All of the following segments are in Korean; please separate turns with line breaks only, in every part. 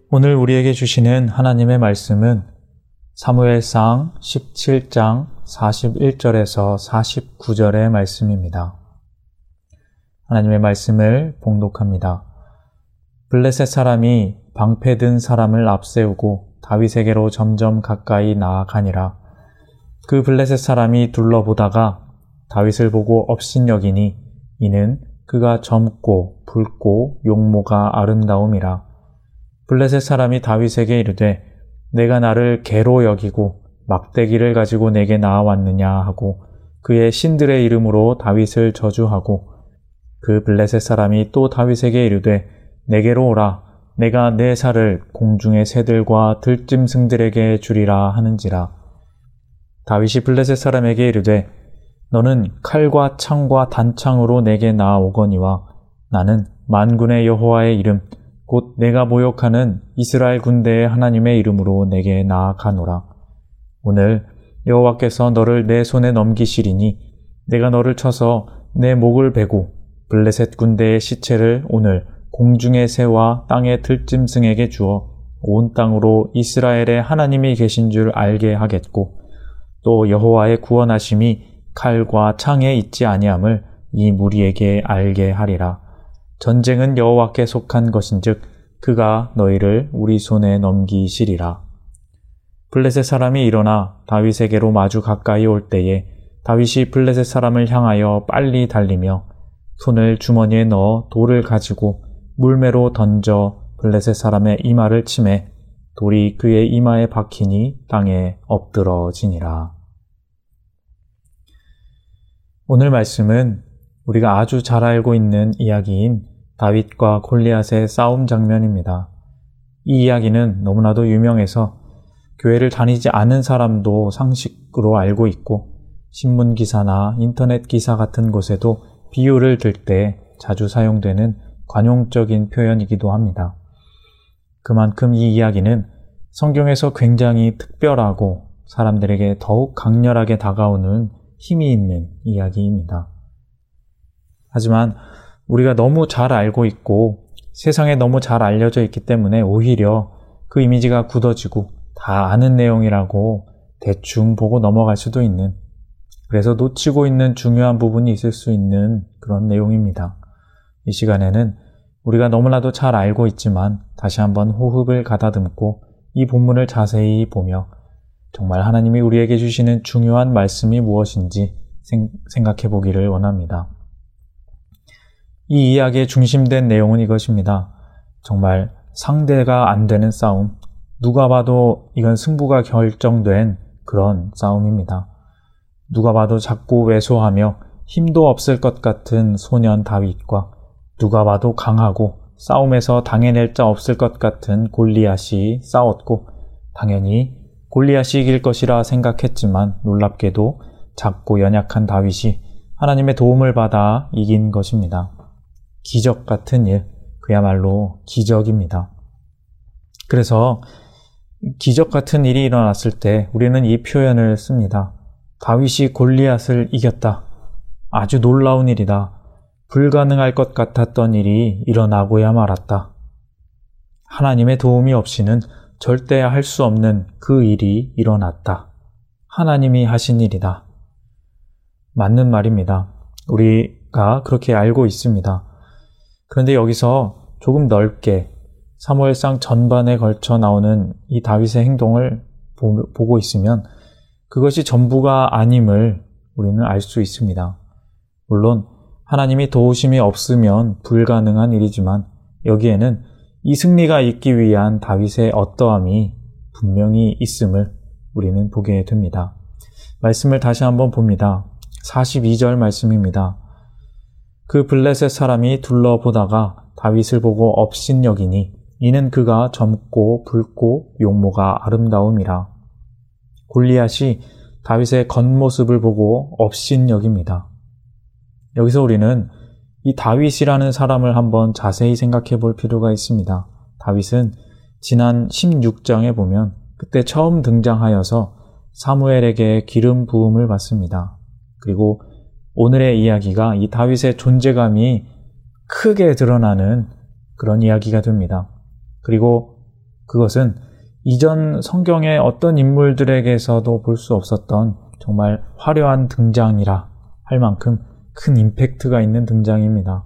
오늘 우리에게 주시는 하나님의 말씀은 사무엘상 17장 41절에서 49절의 말씀입니다. 하나님의 말씀을 봉독합니다. 블레셋 사람이 방패든 사람을 앞세우고 다윗에게로 점점 가까이 나아가니라. 그 블레셋 사람이 둘러보다가 다윗을 보고 업신여기니 이는 그가 젊고 붉고 용모가 아름다움이라. 블레셋 사람이 다윗에게 이르되 내가 나를 개로 여기고 막대기를 가지고 내게 나아왔느냐 하고 그의 신들의 이름으로 다윗을 저주하고 그 블레셋 사람이 또 다윗에게 이르되 내게로 오라 내가 내 살을 공중의 새들과 들짐승들에게 주리라 하는지라. 다윗이 블레셋 사람에게 이르되 너는 칼과 창과 단창으로 내게 나아오거니와 나는 만군의 여호와의 이름 곧 내가 모욕하는 이스라엘 군대의 하나님의 이름으로 내게 나아가노라. 오늘 여호와께서 너를 내 손에 넘기시리니 내가 너를 쳐서 내 목을 베고 블레셋 군대의 시체를 오늘 공중의 새와 땅의 들짐승에게 주어 온 땅으로 이스라엘의 하나님이 계신 줄 알게 하겠고 또 여호와의 구원하심이 칼과 창에 있지 아니함을 이 무리에게 알게 하리라. 전쟁은 여호와께 속한 것인즉 그가 너희를 우리 손에 넘기시리라. 블레셋 사람이 일어나 다윗에게로 마주 가까이 올 때에 다윗이 블레셋 사람을 향하여 빨리 달리며 손을 주머니에 넣어 돌을 가지고 물매로 던져 블레셋 사람의 이마를 치매 돌이 그의 이마에 박히니 땅에 엎드러지니라. 오늘 말씀은 우리가 아주 잘 알고 있는 이야기인 다윗과 골리앗의 싸움 장면입니다. 이 이야기는 너무나도 유명해서 교회를 다니지 않은 사람도 상식으로 알고 있고 신문기사나 인터넷 기사 같은 곳에도 비유를 들 때 자주 사용되는 관용적인 표현이기도 합니다. 그만큼 이 이야기는 성경에서 굉장히 특별하고 사람들에게 더욱 강렬하게 다가오는 힘이 있는 이야기입니다. 하지만 우리가 너무 잘 알고 있고 세상에 너무 잘 알려져 있기 때문에 오히려 그 이미지가 굳어지고 다 아는 내용이라고 대충 보고 넘어갈 수도 있는, 그래서 놓치고 있는 중요한 부분이 있을 수 있는 그런 내용입니다. 이 시간에는 우리가 너무나도 잘 알고 있지만 다시 한번 호흡을 가다듬고 이 본문을 자세히 보며 정말 하나님이 우리에게 주시는 중요한 말씀이 무엇인지 생각해 보기를 원합니다. 이 이야기의 중심된 내용은 이것입니다. 정말 상대가 안 되는 싸움, 누가 봐도 이건 승부가 결정된 그런 싸움입니다. 누가 봐도 작고 왜소하며 힘도 없을 것 같은 소년 다윗과 누가 봐도 강하고 싸움에서 당해낼 자 없을 것 같은 골리앗이 싸웠고 당연히 골리앗이 이길 것이라 생각했지만 놀랍게도 작고 연약한 다윗이 하나님의 도움을 받아 이긴 것입니다. 기적 같은 일, 그야말로 기적입니다. 그래서 기적 같은 일이 일어났을 때 우리는 이 표현을 씁니다. 다윗이 골리앗을 이겼다. 아주 놀라운 일이다. 불가능할 것 같았던 일이 일어나고야 말았다. 하나님의 도움이 없이는 절대 할 수 없는 그 일이 일어났다. 하나님이 하신 일이다. 맞는 말입니다. 우리가 그렇게 알고 있습니다. 그런데 여기서 조금 넓게 사무엘상 전반에 걸쳐 나오는 이 다윗의 행동을 보고 있으면 그것이 전부가 아님을 우리는 알 수 있습니다. 물론 하나님이 도우심이 없으면 불가능한 일이지만 여기에는 이 승리가 있기 위한 다윗의 어떠함이 분명히 있음을 우리는 보게 됩니다. 말씀을 다시 한번 봅니다. 42절 말씀입니다. 그 블레셋 사람이 둘러보다가 다윗을 보고 업신여기니 이는 그가 젊고 붉고 용모가 아름다움이라. 골리앗이 다윗의 겉모습을 보고 업신여깁니다. 여기서 우리는 이 다윗이라는 사람을 한번 자세히 생각해 볼 필요가 있습니다. 다윗은 지난 16장에 보면 그때 처음 등장하여서 사무엘에게 기름 부음을 받습니다. 그리고 오늘의 이야기가 이 다윗의 존재감이 크게 드러나는 그런 이야기가 됩니다. 그리고 그것은 이전 성경의 어떤 인물들에게서도 볼 수 없었던 정말 화려한 등장이라 할 만큼 큰 임팩트가 있는 등장입니다.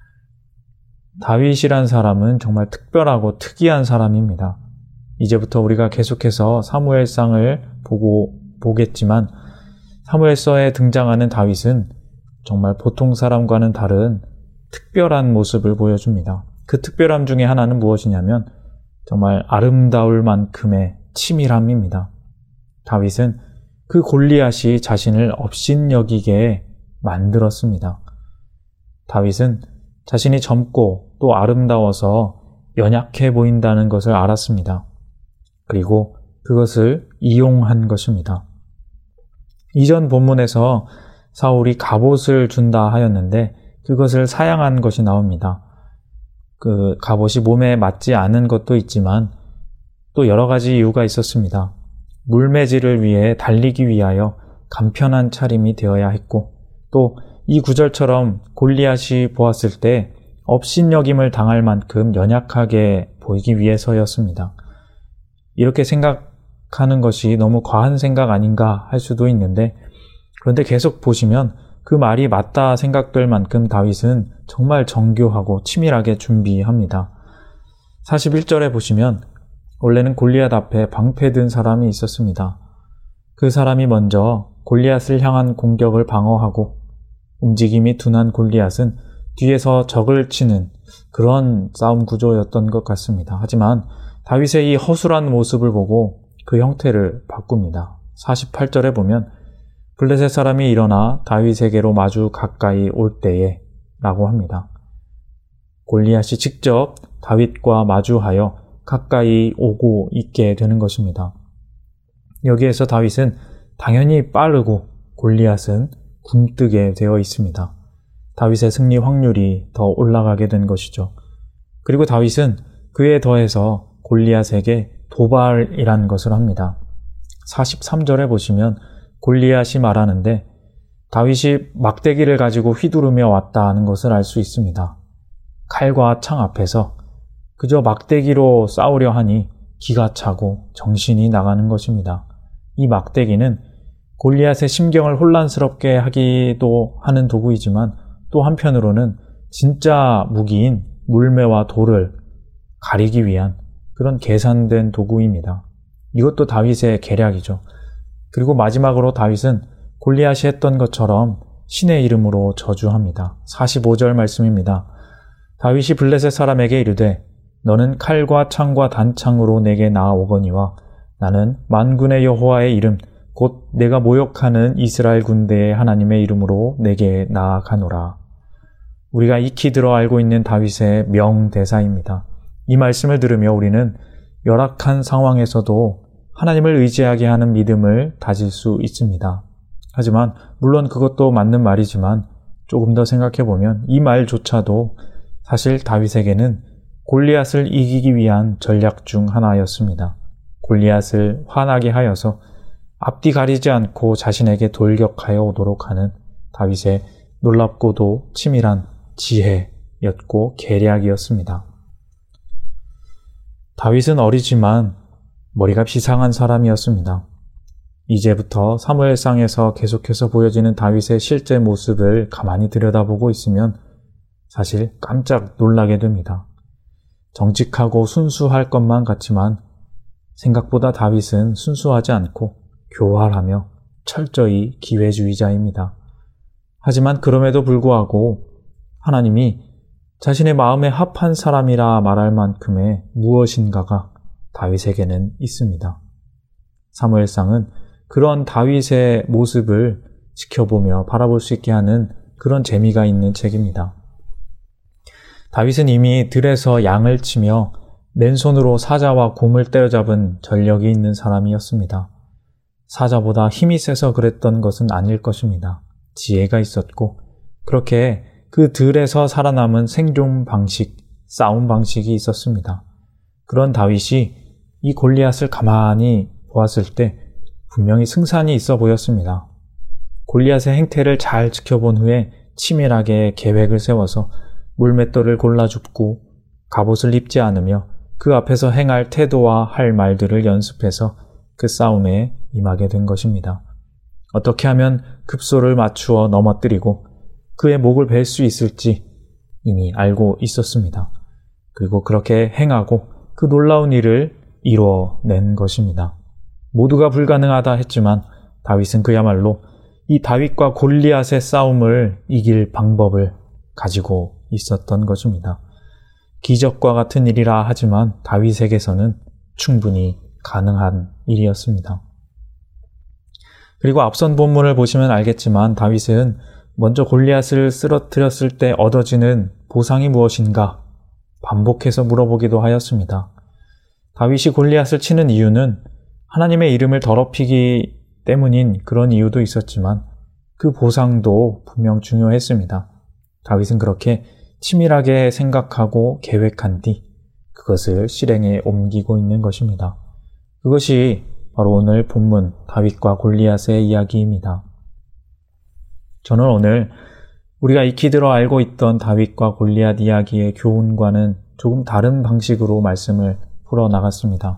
다윗이란 사람은 정말 특별하고 특이한 사람입니다. 이제부터 우리가 계속해서 사무엘상을 보겠지만 사무엘서에 등장하는 다윗은 정말 보통 사람과는 다른 특별한 모습을 보여줍니다. 그 특별함 중에 하나는 무엇이냐면 정말 아름다울 만큼의 치밀함입니다. 다윗은 그 골리앗이 자신을 업신여기게 만들었습니다. 다윗은 자신이 젊고 또 아름다워서 연약해 보인다는 것을 알았습니다. 그리고 그것을 이용한 것입니다. 이전 본문에서 사울이 갑옷을 준다 하였는데 그것을 사양한 것이 나옵니다. 그 갑옷이 몸에 맞지 않은 것도 있지만 또 여러 가지 이유가 있었습니다. 물매질을 위해 달리기 위하여 간편한 차림이 되어야 했고 또 이 구절처럼 골리앗이 보았을 때 업신여김을 당할 만큼 연약하게 보이기 위해서였습니다. 이렇게 생각하는 것이 너무 과한 생각 아닌가 할 수도 있는데 그런데 계속 보시면 그 말이 맞다 생각될 만큼 다윗은 정말 정교하고 치밀하게 준비합니다. 41절에 보시면 원래는 골리앗 앞에 방패든 사람이 있었습니다. 그 사람이 먼저 골리앗을 향한 공격을 방어하고 움직임이 둔한 골리앗은 뒤에서 적을 치는 그런 싸움 구조였던 것 같습니다. 하지만 다윗의 이 허술한 모습을 보고 그 형태를 바꿉니다. 48절에 보면 블레셋 사람이 일어나 다윗에게로 마주 가까이 올 때에 라고 합니다. 골리앗이 직접 다윗과 마주하여 가까이 오고 있게 되는 것입니다. 여기에서 다윗은 당연히 빠르고 골리앗은 굼뜨게 되어 있습니다. 다윗의 승리 확률이 더 올라가게 된 것이죠. 그리고 다윗은 그에 더해서 골리앗에게 도발이라는 것을 합니다. 43절에 보시면 골리앗이 말하는데 다윗이 막대기를 가지고 휘두르며 왔다 하는 것을 알 수 있습니다. 칼과 창 앞에서 그저 막대기로 싸우려 하니 기가 차고 정신이 나가는 것입니다. 이 막대기는 골리앗의 심경을 혼란스럽게 하기도 하는 도구이지만 또 한편으로는 진짜 무기인 물매와 돌을 가리기 위한 그런 계산된 도구입니다. 이것도 다윗의 계략이죠. 그리고 마지막으로 다윗은 골리앗이 했던 것처럼 신의 이름으로 저주합니다. 45절 말씀입니다. 다윗이 블레셋 사람에게 이르되 너는 칼과 창과 단창으로 내게 나아오거니와 나는 만군의 여호와의 이름 곧 내가 모욕하는 이스라엘 군대의 하나님의 이름으로 내게 나아가노라. 우리가 익히 들어 알고 있는 다윗의 명대사입니다. 이 말씀을 들으며 우리는 열악한 상황에서도 하나님을 의지하게 하는 믿음을 다질 수 있습니다. 하지만 물론 그것도 맞는 말이지만 조금 더 생각해보면 이 말조차도 사실 다윗에게는 골리앗을 이기기 위한 전략 중 하나였습니다. 골리앗을 화나게 하여서 앞뒤 가리지 않고 자신에게 돌격하여 오도록 하는 다윗의 놀랍고도 치밀한 지혜였고 계략이었습니다. 다윗은 어리지만 머리값이 상한 사람이었습니다. 이제부터 사무엘상에서 계속해서 보여지는 다윗의 실제 모습을 가만히 들여다보고 있으면 사실 깜짝 놀라게 됩니다. 정직하고 순수할 것만 같지만 생각보다 다윗은 순수하지 않고 교활하며 철저히 기회주의자입니다. 하지만 그럼에도 불구하고 하나님이 자신의 마음에 합한 사람이라 말할 만큼의 무엇인가가 다윗에게는 있습니다. 사무엘상은 그런 다윗의 모습을 지켜보며 바라볼 수 있게 하는 그런 재미가 있는 책입니다. 다윗은 이미 들에서 양을 치며 맨손으로 사자와 곰을 때려잡은 전력이 있는 사람이었습니다. 사자보다 힘이 세서 그랬던 것은 아닐 것입니다. 지혜가 있었고 그렇게 그 들에서 살아남은 생존 방식, 싸움 방식이 있었습니다. 그런 다윗이 이 골리앗을 가만히 보았을 때 분명히 승산이 있어 보였습니다. 골리앗의 행태를 잘 지켜본 후에 치밀하게 계획을 세워서 물맷돌을 골라 줍고 갑옷을 입지 않으며 그 앞에서 행할 태도와 할 말들을 연습해서 그 싸움에 임하게 된 것입니다. 어떻게 하면 급소를 맞추어 넘어뜨리고 그의 목을 벨 수 있을지 이미 알고 있었습니다. 그리고 그렇게 행하고 그 놀라운 일을 이루어낸 것입니다. 모두가 불가능하다 했지만 다윗은 그야말로 이 다윗과 골리앗의 싸움을 이길 방법을 가지고 있었던 것입니다. 기적과 같은 일이라 하지만 다윗에게서는 충분히 가능한 일이었습니다. 그리고 앞선 본문을 보시면 알겠지만 다윗은 먼저 골리앗을 쓰러뜨렸을 때 얻어지는 보상이 무엇인가 반복해서 물어보기도 하였습니다. 다윗이 골리앗을 치는 이유는 하나님의 이름을 더럽히기 때문인 그런 이유도 있었지만 그 보상도 분명 중요했습니다. 다윗은 그렇게 치밀하게 생각하고 계획한 뒤 그것을 실행에 옮기고 있는 것입니다. 그것이 바로 오늘 본문 다윗과 골리앗의 이야기입니다. 저는 오늘 우리가 익히 들어 알고 있던 다윗과 골리앗 이야기의 교훈과는 조금 다른 방식으로 말씀을 풀어나갔습니다.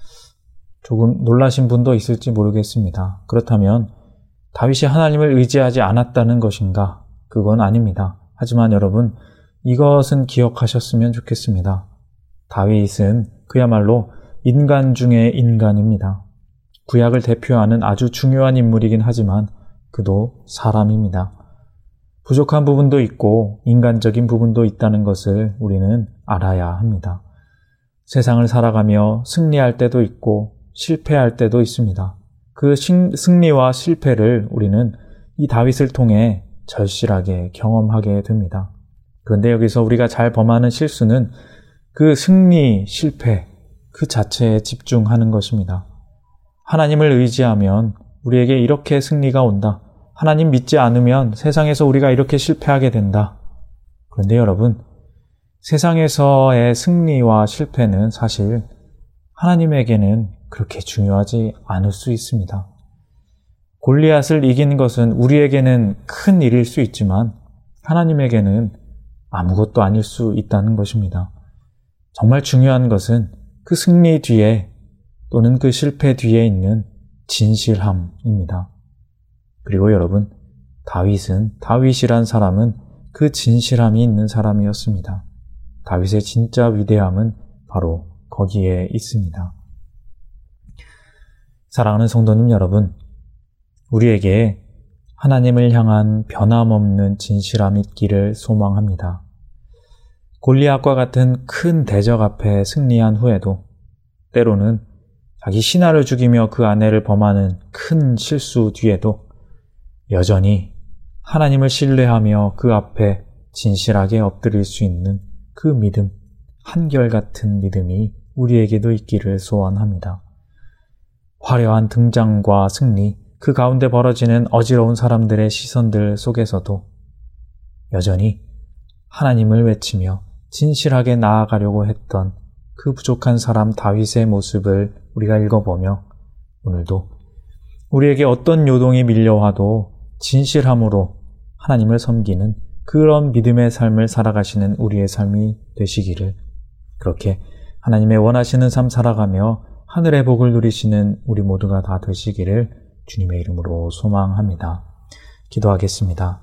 조금 놀라신 분도 있을지 모르겠습니다. 그렇다면 다윗이 하나님을 의지하지 않았다는 것인가? 그건 아닙니다. 하지만 여러분, 이것은 기억하셨으면 좋겠습니다. 다윗은 그야말로 인간 중의 인간입니다. 구약을 대표하는 아주 중요한 인물이긴 하지만 그도 사람입니다. 부족한 부분도 있고 인간적인 부분도 있다는 것을 우리는 알아야 합니다. 세상을 살아가며 승리할 때도 있고 실패할 때도 있습니다. 그 승리와 실패를 우리는 이 다윗을 통해 절실하게 경험하게 됩니다. 그런데 여기서 우리가 잘 범하는 실수는 그 승리, 실패, 그 자체에 집중하는 것입니다. 하나님을 의지하면 우리에게 이렇게 승리가 온다. 하나님 믿지 않으면 세상에서 우리가 이렇게 실패하게 된다. 그런데 여러분, 세상에서의 승리와 실패는 사실 하나님에게는 그렇게 중요하지 않을 수 있습니다. 골리앗을 이긴 것은 우리에게는 큰 일일 수 있지만 하나님에게는 아무것도 아닐 수 있다는 것입니다. 정말 중요한 것은 그 승리 뒤에 또는 그 실패 뒤에 있는 진실함입니다. 그리고 여러분, 다윗이란 사람은 그 진실함이 있는 사람이었습니다. 다윗의 진짜 위대함은 바로 거기에 있습니다. 사랑하는 성도님 여러분, 우리에게 하나님을 향한 변함없는 진실함이 있기를 소망합니다. 골리앗과 같은 큰 대적 앞에 승리한 후에도 때로는 자기 신하를 죽이며 그 아내를 범하는 큰 실수 뒤에도 여전히 하나님을 신뢰하며 그 앞에 진실하게 엎드릴 수 있는 그 믿음, 한결같은 믿음이 우리에게도 있기를 소원합니다. 화려한 등장과 승리, 그 가운데 벌어지는 어지러운 사람들의 시선들 속에서도 여전히 하나님을 외치며 진실하게 나아가려고 했던 그 부족한 사람 다윗의 모습을 우리가 읽어보며 오늘도 우리에게 어떤 요동이 밀려와도 진실함으로 하나님을 섬기는 그런 믿음의 삶을 살아가시는 우리의 삶이 되시기를, 그렇게 하나님의 원하시는 삶 살아가며 하늘의 복을 누리시는 우리 모두가 다 되시기를 주님의 이름으로 소망합니다. 기도하겠습니다.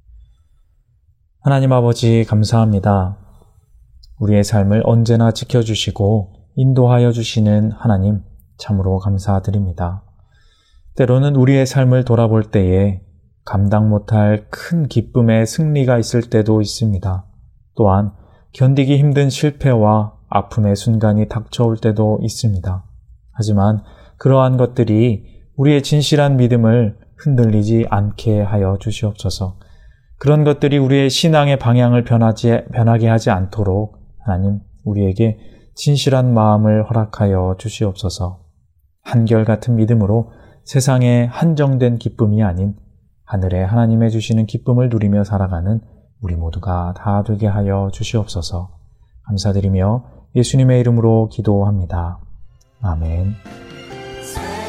하나님 아버지 감사합니다. 우리의 삶을 언제나 지켜주시고 인도하여 주시는 하나님 참으로 감사드립니다. 때로는 우리의 삶을 돌아볼 때에 감당 못할 큰 기쁨의 승리가 있을 때도 있습니다. 또한 견디기 힘든 실패와 아픔의 순간이 닥쳐올 때도 있습니다. 하지만 그러한 것들이 우리의 진실한 믿음을 흔들리지 않게 하여 주시옵소서. 그런 것들이 우리의 신앙의 방향을 변하게 하지 않도록 하나님 우리에게 진실한 마음을 허락하여 주시옵소서. 한결같은 믿음으로 세상의 한정된 기쁨이 아닌 하늘에 하나님의 주시는 기쁨을 누리며 살아가는 우리 모두가 다 되게 하여 주시옵소서. 감사드리며 예수님의 이름으로 기도합니다. 아멘.